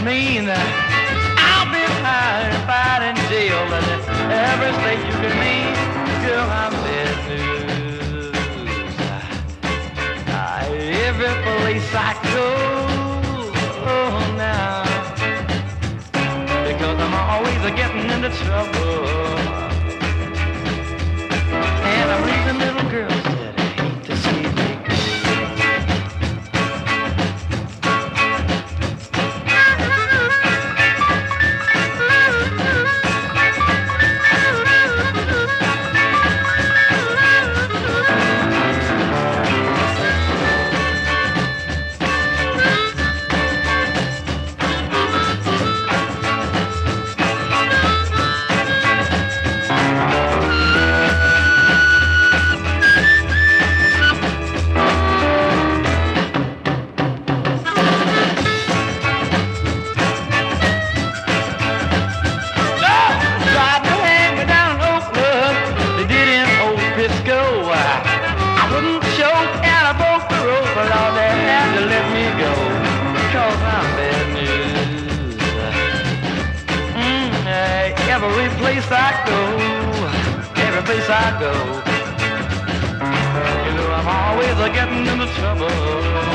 mean. I've been high and fight in jail, and every state you can name, girl, I'm bad news. Every place I go, oh, now, because I'm always getting into trouble, and I'm leaving little girls that hate to see me. Every place I go, you know I'm always getting into trouble.